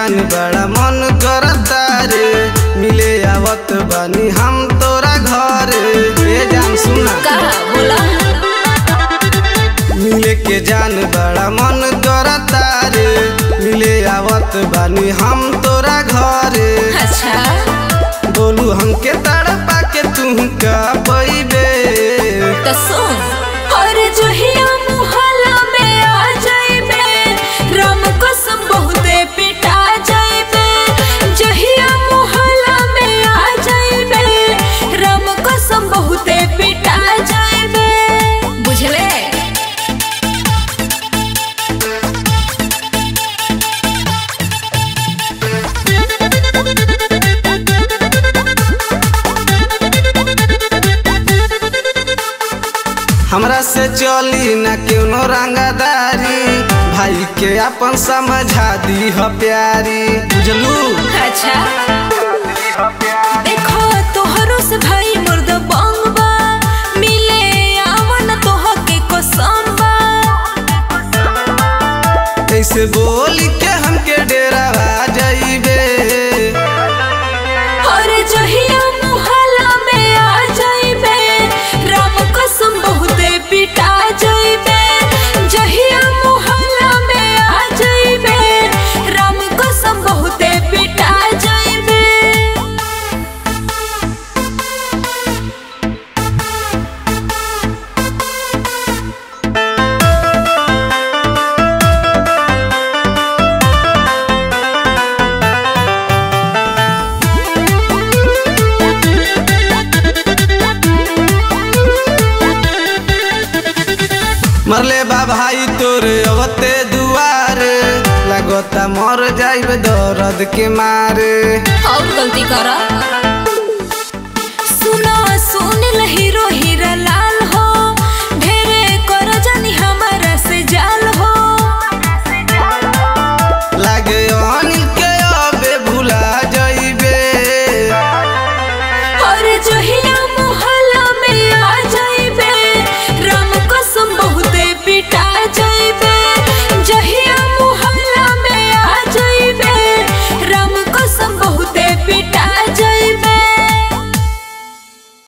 जान बड़ा मन करता रे, मिले आवत बानी हम तोरा घर। ए जान सुना बोला मिले के जान बड़ा मन करता रे, मिले आवत बानी हम तोरा घर। अच्छा बोलू हमके तड़पा के तू का पैबे तो सुन और जहिया मुहल्ला में आ जाइबे राम कसम बहुते पिटा जाइबे। जहिया मुहल्ला में आ जाइबे राम कसम बहुते पिटा जाइबे। बुझले हमरा से चली न क्यों रंगदारी, भाई के अपन समझा दी ह प्यारी। बुझलू अच्छा देखो तोहरो से भाई मुर्द बंगबा, मिले आवन तोह के कसम बा। कैसे बोली के हमके डेरा आ जाइबे। और जहिया मुहल्ला में आ जाइबे राम कसम बहुते पिटा जाइबे। जहिया मुहल्ला में आ जाइबे राम कसम बहुते पिटा जाइबे। मरले बा भाई तोरे अवते दुआर, लगता मर जाइब दर्द के मारे। और गलती करा